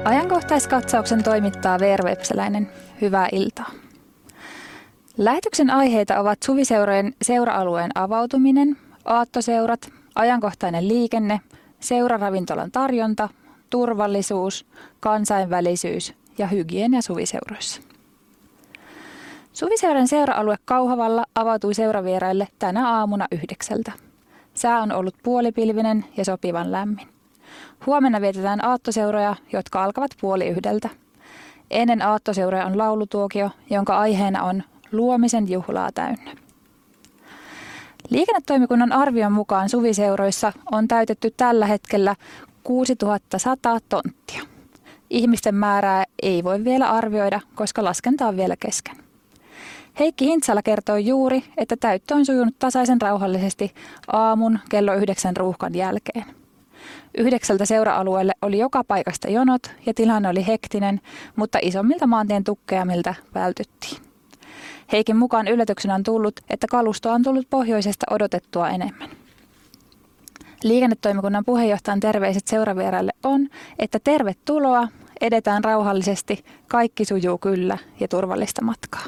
Ajankohtaiskatsauksen toimittaa Veera Vepsäläinen. Hyvää iltaa. Lähetyksen aiheita ovat suviseurojen seura-alueen avautuminen, aattoseurat, ajankohtainen liikenne, seuraravintolan tarjonta, turvallisuus, kansainvälisyys ja hygienia suviseuroissa. Suviseuran seura-alue Kauhavalla avautui seuravieraille tänä aamuna 9. Sää on ollut puolipilvinen ja sopivan lämmin. Huomenna vietetään aattoseuroja, jotka alkavat 12:30. Ennen aattoseuroja on laulutuokio, jonka aiheena on luomisen juhlaa täynnä. Liikennetoimikunnan arvion mukaan suviseuroissa on täytetty tällä hetkellä 6100 tonttia. Ihmisten määrää ei voi vielä arvioida, koska laskenta on vielä kesken. Heikki Hintsala kertoi juuri, että täyttö on sujunut tasaisen rauhallisesti aamun kello 9 ruuhkan jälkeen. 9 seura-alueelle oli joka paikasta jonot ja tilanne oli hektinen, mutta isommilta maantien tukkeamilta vältyttiin. Heikin mukaan yllätyksenä on tullut, että kalustoa on tullut pohjoisesta odotettua enemmän. Liikennetoimikunnan puheenjohtajan terveiset seuravieraille on, että tervetuloa, edetään rauhallisesti, kaikki sujuu kyllä ja turvallista matkaa.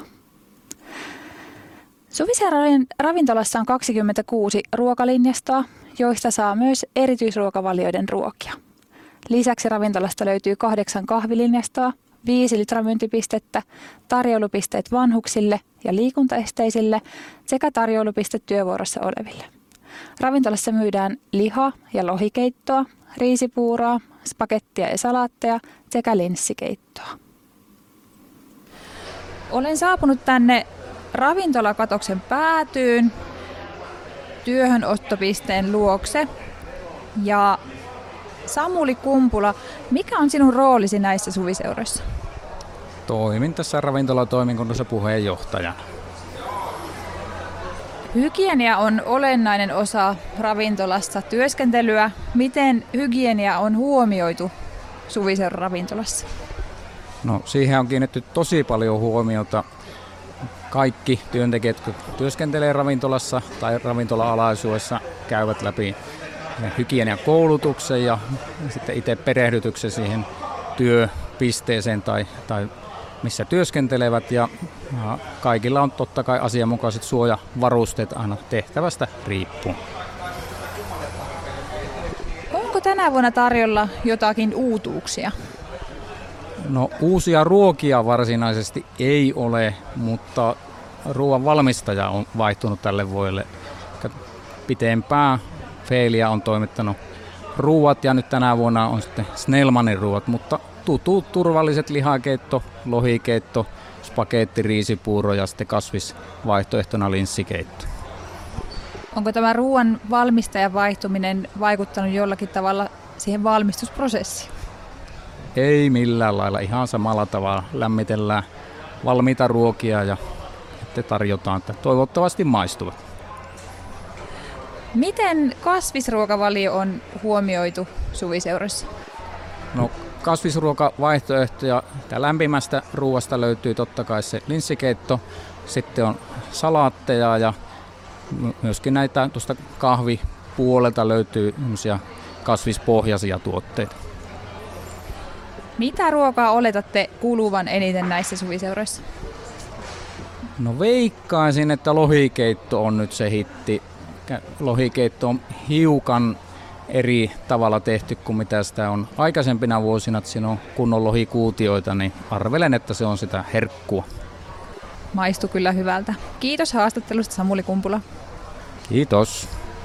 Suviseurojen ravintolassa on 26 ruokalinjastoa, joista saa myös erityisruokavalioiden ruokia. Lisäksi ravintolasta löytyy 8 kahvilinjastoa, 5 litramyyntipistettä, tarjoulupisteet vanhuksille ja liikuntaesteisille sekä tarjoulupiste työvuorossa oleville. Ravintolassa myydään liha- ja lohikeittoa, riisipuuroa, spagettia ja salaatteja sekä linssikeittoa. Olen saapunut tänne ravintolakatoksen päätyyn työhönottopisteen luokse. Ja Samuli Kumpula, mikä on sinun roolisi näissä suviseuroissa? Toimin tässä ravintolatoimikunnassa puheenjohtajana. Hygienia on olennainen osa ravintolassa työskentelyä. Miten hygienia on huomioitu suviseuran-ravintolassa? No, siihen on kiinnitetty tosi paljon huomiota. Kaikki työntekijät, jotka työskentelee ravintolassa tai ravintola-alaisuudessa, käyvät läpi hygieniakoulutuksen ja sitten itse perehdytyksen siihen työpisteeseen tai missä työskentelevät. Ja kaikilla on totta kai asianmukaiset suojavarusteet aina tehtävästä riippuen. Onko tänä vuonna tarjolla jotakin uutuuksia? No, uusia ruokia varsinaisesti ei ole, mutta ruoan valmistaja on vaihtunut tälle vuodelle. Pitempään Feelia on toimittanut ruuat ja nyt tänä vuonna on sitten Snellmanin ruuat, mutta tutut turvalliset lihakeitto, lohikeitto, spagetti, riisipuuro ja sitten kasvisvaihtoehtona linssikeitto. Onko tämä ruoan valmistajan vaihtuminen vaikuttanut jollakin tavalla siihen valmistusprosessiin? Ei millään lailla, ihan samalla tavalla lämmitellään valmiita ruokia ja sitten tarjotaan, että toivottavasti maistuvat. Miten kasvisruokavalio on huomioitu suviseurassa? No, kasvisruokavaihtoehtoja lämpimästä ruoasta löytyy totta kai se linssikeitto, sitten on salaatteja ja myöskin näitä tuosta kahvipuolelta löytyy kasvispohjaisia tuotteita. Mitä ruokaa oletatte kuluvan eniten näissä suviseuroissa? No, veikkaisin, että lohikeitto on nyt se hitti. Lohikeitto on hiukan eri tavalla tehty kuin mitä sitä on aikaisempina vuosina, että siinä on kunnon lohikuutioita, niin arvelen, että se on sitä herkkua. Maistuu kyllä hyvältä. Kiitos haastattelusta, Samuli Kumpula. Kiitos.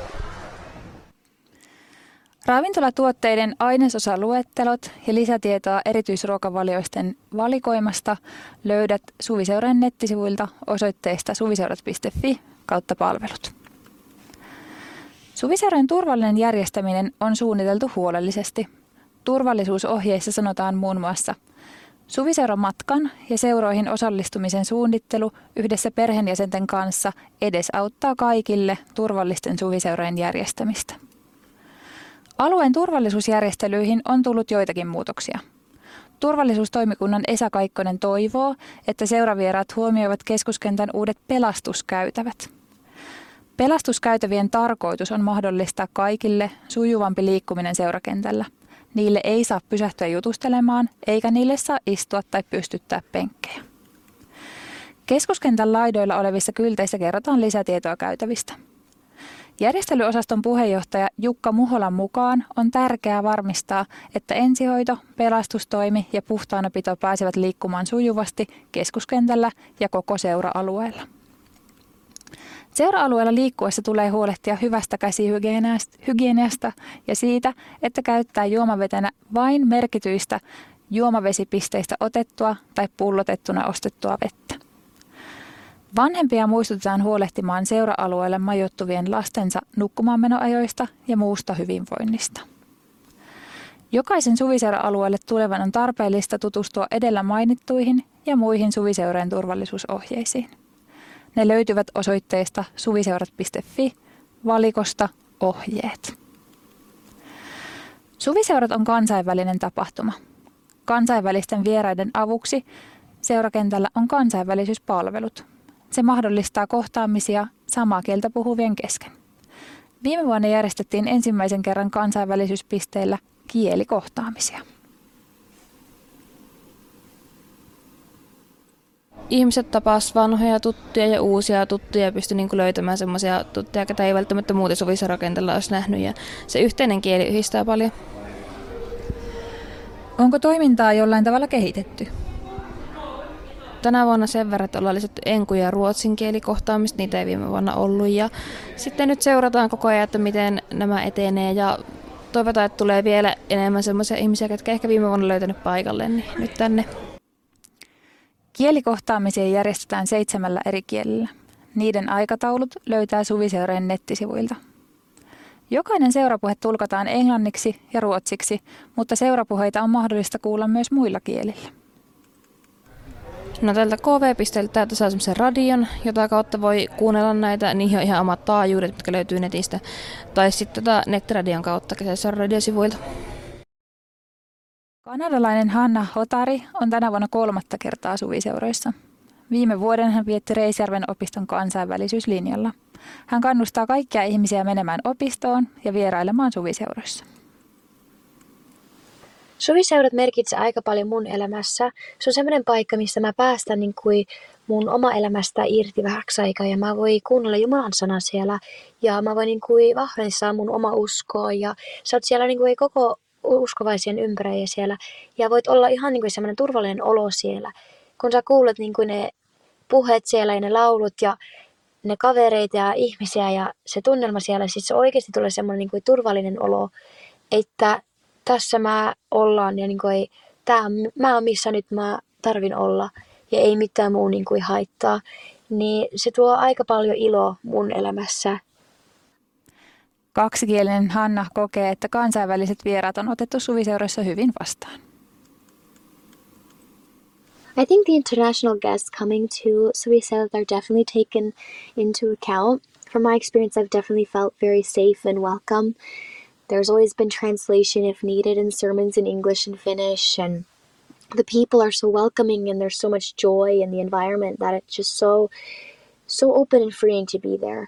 Ravintolatuotteiden ainesosaluettelot ja lisätietoa erityisruokavalioisten valikoimasta löydät Suviseuran nettisivuilta osoitteesta suviseurat.fi/palvelut. Suviseurojen turvallinen järjestäminen on suunniteltu huolellisesti. Turvallisuusohjeissa sanotaan muun muassa: suviseuran matkan ja seuroihin osallistumisen suunnittelu yhdessä perheenjäsenten kanssa edesauttaa kaikille turvallisten suviseurojen järjestämistä. Alueen turvallisuusjärjestelyihin on tullut joitakin muutoksia. Turvallisuustoimikunnan Esa Kaikkonen toivoo, että seuravieraat huomioivat keskuskentän uudet pelastuskäytävät. Pelastuskäytävien tarkoitus on mahdollistaa kaikille sujuvampi liikkuminen seurakentällä. Niille ei saa pysähtyä jutustelemaan, eikä niille saa istua tai pystyttää penkkejä. Keskuskentän laidoilla olevissa kylteissä kerrotaan lisätietoa käytävistä. Järjestelyosaston puheenjohtaja Jukka Muholan mukaan on tärkeää varmistaa, että ensihoito, pelastustoimi ja puhtaanapito pääsevät liikkumaan sujuvasti keskuskentällä ja koko seura-alueella. Seura-alueella liikkuessa tulee huolehtia hyvästä käsihygieniasta ja siitä, että käyttää juomavetenä vain merkityistä juomavesipisteistä otettua tai pullotettuna ostettua vettä. Vanhempia muistutetaan huolehtimaan seura-alueelle majoittuvien lastensa nukkumaanmenoajoista ja muusta hyvinvoinnista. Jokaisen suviseura-alueelle tulevan on tarpeellista tutustua edellä mainittuihin ja muihin suviseurojen turvallisuusohjeisiin. Ne löytyvät osoitteesta suviseurat.fi, valikosta ohjeet. Suviseurat on kansainvälinen tapahtuma. Kansainvälisten vieraiden avuksi seurakentällä on kansainvälisyyspalvelut. Se mahdollistaa kohtaamisia samaa kieltä puhuvien kesken. Viime vuonna järjestettiin ensimmäisen kerran kansainvälisyyspisteillä kielikohtaamisia. Ihmiset tapasivat vanhoja tuttuja ja uusia tuttuja ja pystyivät löytämään sellaisia tuttuja, ketä ei välttämättä muuten suviseurakentällä olisi nähnyt. Ja se yhteinen kieli yhdistää paljon. Onko toimintaa jollain tavalla kehitetty? Tänä vuonna sen verran, että ollaan lisätty enku- ja ruotsin kielikohtaamista, niitä ei viime vuonna ollut. Ja sitten nyt seurataan koko ajan, että miten nämä etenee ja toivotaan, että tulee vielä enemmän sellaisia ihmisiä, jotka ehkä viime vuonna löytänyt paikalle, niin nyt tänne. Kielikohtaamisia järjestetään 7 eri kielellä. Niiden aikataulut löytää suviseurojen nettisivuilta. Jokainen seurapuhe tulkataan englanniksi ja ruotsiksi, mutta seurapuheita on mahdollista kuulla myös muilla kielillä. No tältä KV-pisteeltä täältä saa semmoisen radion, jota kautta voi kuunnella näitä. Niihin on ihan omat taajuudet, jotka löytyy netistä. Tai sitten nettiradion kautta kesäisellä radiosivuilta. Kanadalainen Hanna Hotari on tänä vuonna 3. kertaa suviseuroissa. Viime vuoden hän vietti Reisjärven opiston kansainvälisyyslinjalla. Hän kannustaa kaikkia ihmisiä menemään opistoon ja vierailemaan suviseuroissa. Suviseurat merkitsee aika paljon mun elämässä. Se on semmoinen paikka, missä mä päästän niin kuin mun oma elämästä irti vähäksi aikaa ja mä voin kuunnella Jumalan sanaa siellä ja mä voin niin kuin vahvistaa mun oma uskoa ja sä oot siellä niin kuin koko uskovaisien ympäröijä siellä ja voit olla ihan niin kuin semmoinen turvallinen olo siellä. Kun sä kuulet niin kuin ne puheet siellä ja ne laulut ja ne kavereita ja ihmisiä ja se tunnelma siellä, siis se oikeasti tulee semmoinen niin kuin turvallinen olo, että tässä mä ollaan ja niin kuin mä oon missä nyt mä tarvin olla ja ei mitään muu niin kuin haittaa, niin se tuo aika paljon iloa mun elämässä. Kaksikielinen Hanna kokee, että kansainväliset vieraat on otettu suviseuroissa hyvin vastaan. I think the international guests coming to Suviseurat are definitely taken into account. From my experience, I've definitely felt very safe and welcome. There's always been translation if needed and sermons in English and Finnish, and the people are so welcoming and there's so much joy in the environment that it's just so open and freeing to be there.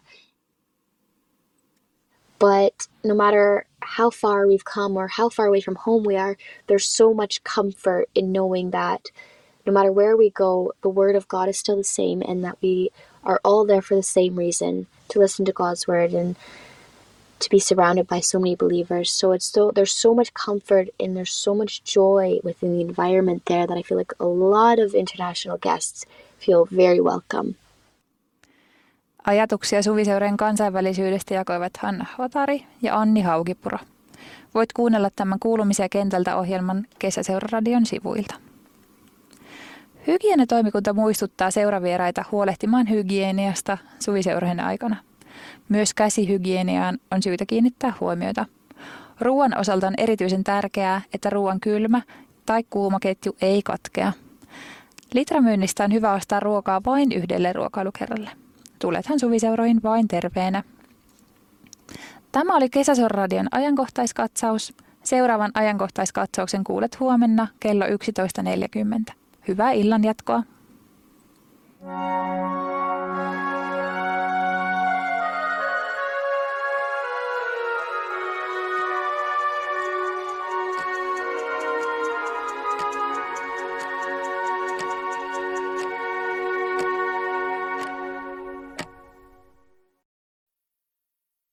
But no matter how far we've come or how far away from home we are, there's so much comfort in knowing that no matter where we go, the word of God is still the same and that we are all there for the same reason, to listen to God's word and to be surrounded by so many believers. So there's so much comfort and there's so much joy within the environment there that I feel like a lot of international guests feel very welcome. Ajatuksia suviseurojen kansainvälisyydestä jakoivat Hanna Hotari ja Anni Haukipuro. Voit kuunnella tämän Kuulumisia kentältä -ohjelman Kesäseuraradion sivuilta. Hygieniatoimikunta muistuttaa seuravieraita huolehtimaan hygieniasta suviseurojen aikana. Myös käsihygieniaan on syytä kiinnittää huomiota. Ruoan osalta on erityisen tärkeää, että ruoan kylmä tai kuuma ketju ei katkea. Litramyynnistä on hyvä ostaa ruokaa vain 1 ruokailukerralle. Tulethan suviseuroihin vain terveenä. Tämä oli Kesäseuraradion ajankohtaiskatsaus. Seuraavan ajankohtaiskatsauksen kuulet huomenna kello 11.40. Hyvää illan jatkoa.